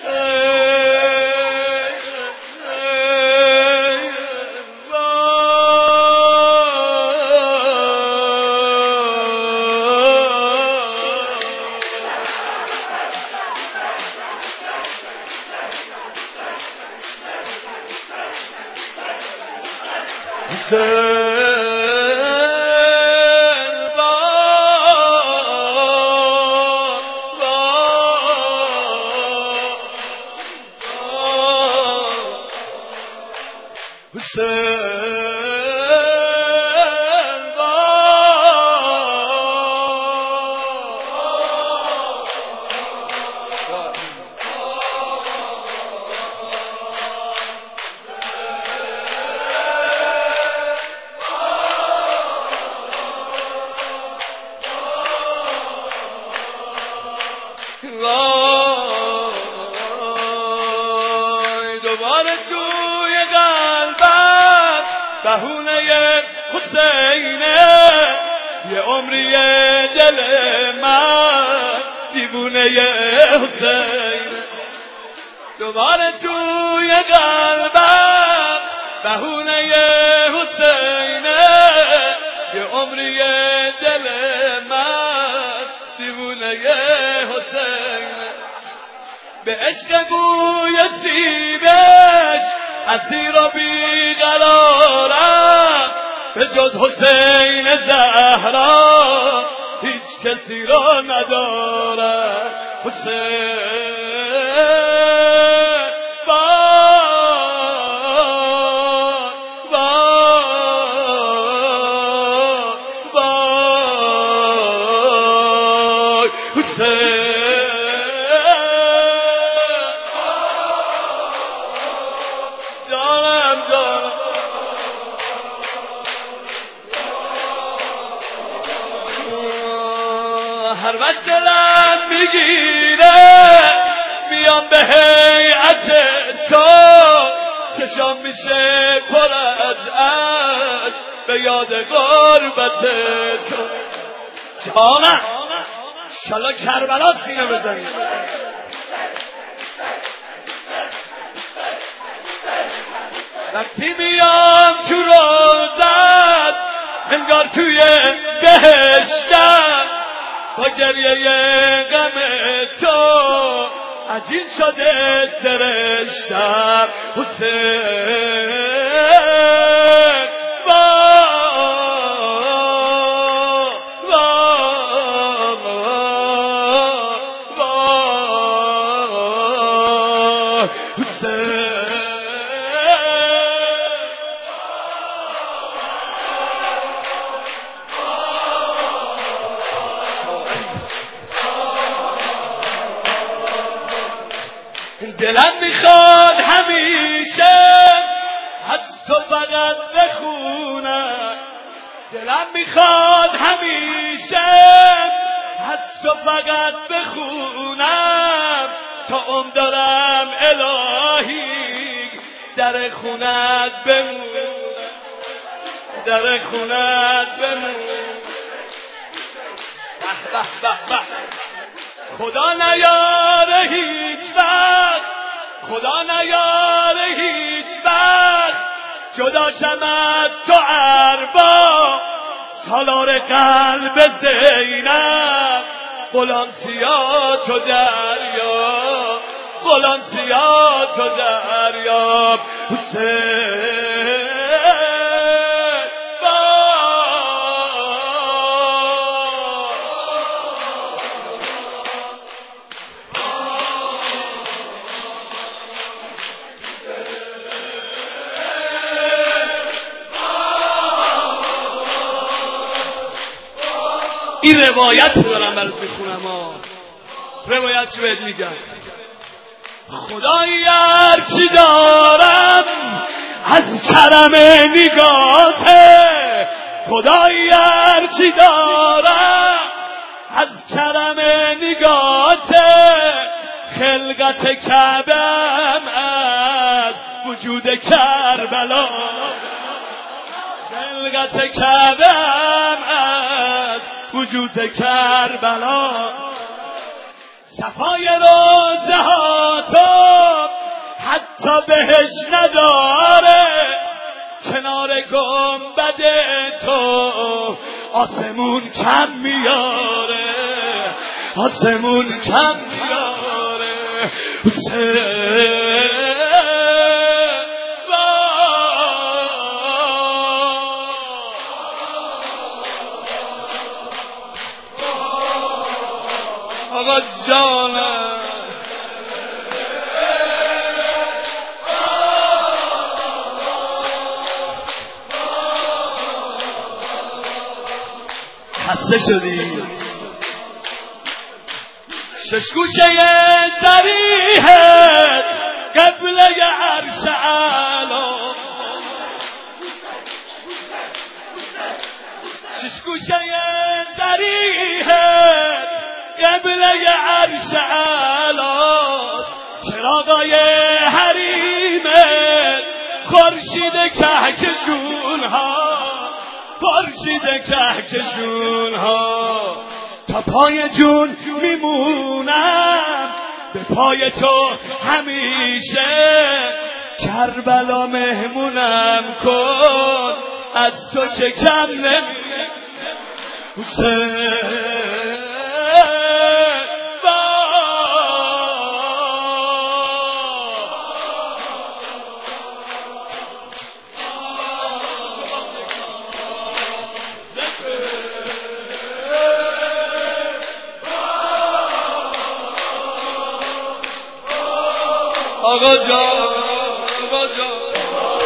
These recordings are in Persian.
دوباره توی قلبم بهونه حسینه، یه عمری دل من دیوونه حسینه. دوباره توی قلبم بهونه حسینه، یه عمری دل من دیوونه حسینه. به عشق بوی سیبش اسیر و بیقرارم، به جز حسین زهرا هیچ کسی را ندارم. حسین هر وقت دلم میگیره میام به هیئت تو، چشام میشه پر از عشق به یاد غربت تو. جانم انشالله کربلا سینه بزنی. وقتی میام تو روزت انگار توی بهشتم، با گریه غم تو عجین شده سرشتم. حسین دلم میخواد همیشه از تو فقط بخونم، دلم میخواد همیشه از تو فقط بخونم، تا عمر دارم الهی در خونت بمونم، در خونت بمونم. به به به خدا نیاره هیچ وقت، خدا نیاره هیچ وقت جدا شم از تو ارباب، سالار قلب زینب. غلام سیاه تو دریا، غلام سیاه تو دریا. حسین این روایت دارم برات میخونم، روایت بهت میگم. خدایی هرچی دارم از کرم نگاته، خدایی هرچی دارم از کرم نگاته، خلقت کعبم از وجود کربلا، خلقت کعبم از وجود کربلا. صفای روزه ها تو حتی بهش نداره. کنار گنبد تو آسمون کم میاره، آسمون کم میاره. آقا جانم خسته شدی. شش گوشه ذریحت قبله عرش اعلا، شش گوشه ذریحت قبله عرش اعلا. چراغای حریمت خورشید کهکشون ها، خورشید کهکشون ها. تا پای جون میمونم به پای تو همیشه، کربلا مهمونم کن از تو که کم نمیشه. حسین آقا جان، آقا جان،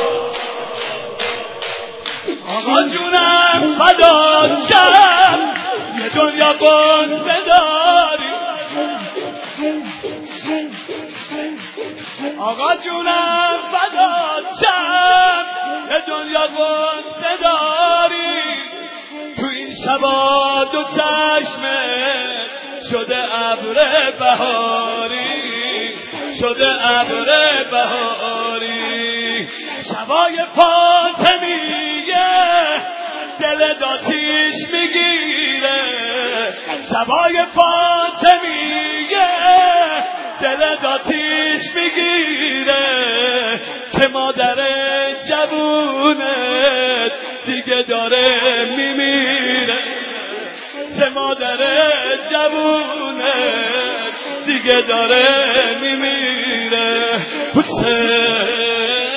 آقا جونم فدا شم، یه دنیا قصه داری. آقا جونم فدا شم، یه دنیا قصه داری. تو این شبا دو چشمت شده ابر بهاری، شده ابر بهاری. شبای فاطمیه دل داتیش میگیره، شبای فاطمیه دل داتیش میگیره. که مادر جوونت دیگه داره میمیره، که مادر جوونت دیگه داره میمیره. حسین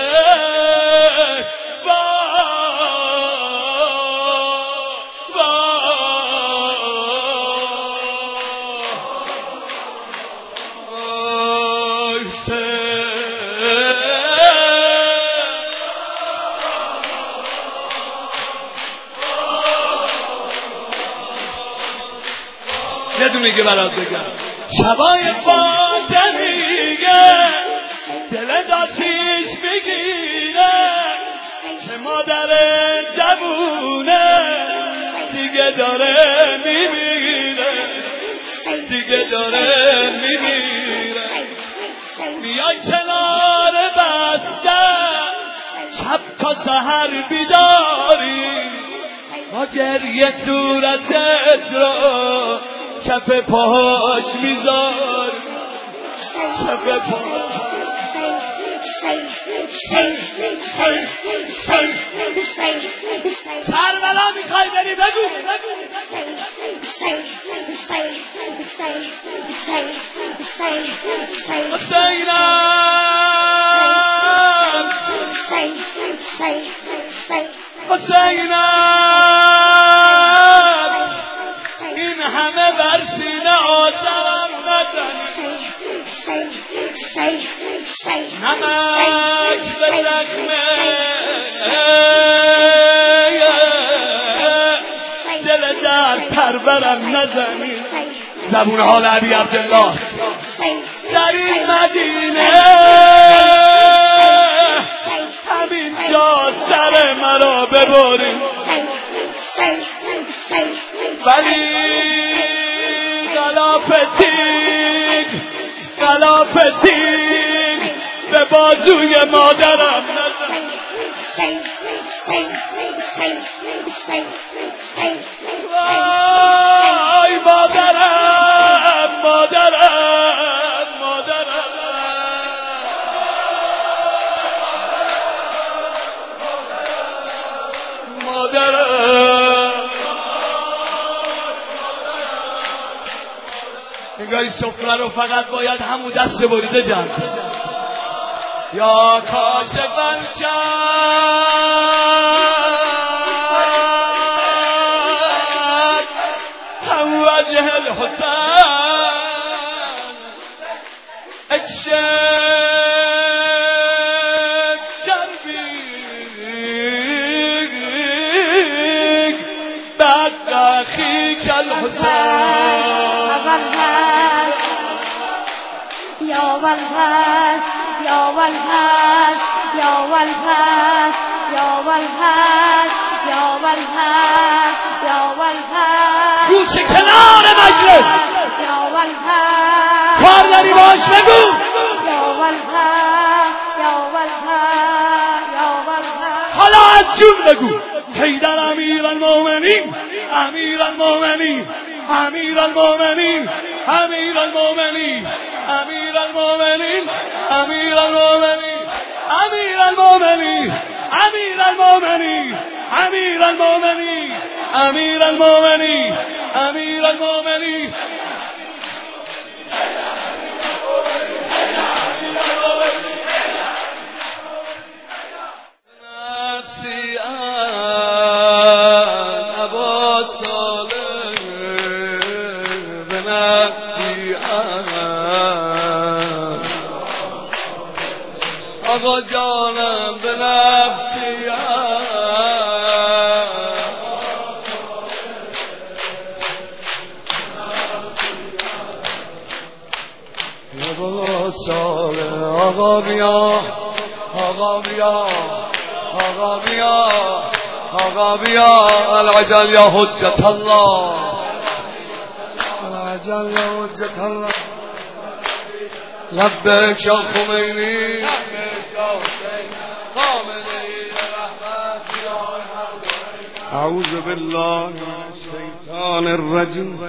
یه دونه که برات بگم. شبای فاطمیه دل داتیش میگیره، که مادر جوونه دیگه داره میمیره، دیگه داره میمیره. میای کنار بستن شب تا سحر بیداری، ما گریه صورتت رو کف پاهاش میذار، کف پاهاش. کربلا میخوای بری بگو حسینم این همه بر سینه آتم نزنی، نمک به زخمه دل در پرورم نزنی. زبون حال علی عبدالله در این مدینه همین جا سر مرا ببریم، ولی غلاف تیگ به بازوی مادرم نزن. وای مادرم، مادرم، مادرم. بیای سفره رو فقط باید همون دست بریده جمع یا کاشف الکرب هم وجه الحسین اکشف جربی بعد اخیک الحسین یا والحس یا والحس یا والحس یا والحس یا والحس یا والحس گوش کنار مجلس یا والحس کار داری باش بگو یا والحس یا والحس یا والحس حالا از جون بگو حیدر امیرالمومنین امیرالمومنین امیرالمومنین امیرالمومنین امیرالمومنین امیرالمومنین امیرالمومنین امیرالمومنین امیرالمومنین امیرالمومنین امیرالمومنین نفسی ابا صالح به نفسی آقا جانم به نفسی ابا صالح آقا بیا آقا بیا آقا بیا آقا بیا العجل یا حجت الله العجل یا حجت الله لبک یا خمینی اعوذ بالله من الشیطان الرجیم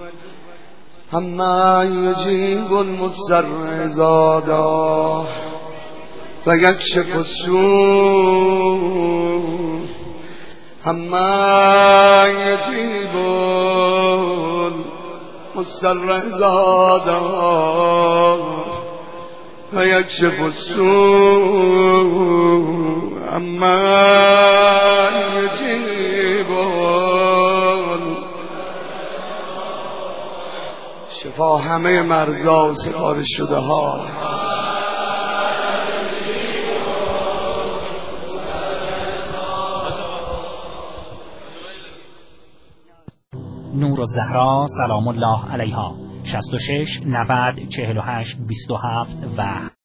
اما یجیب المضطر اذا دعاه و یکشف السوء اما یجیب المضطر اذا دعاه و یکشف السوء اما یجیب شفا همه مرضا و سفارش شده ها. نور الزهرا سلام الله علیها 66 90 48 27 و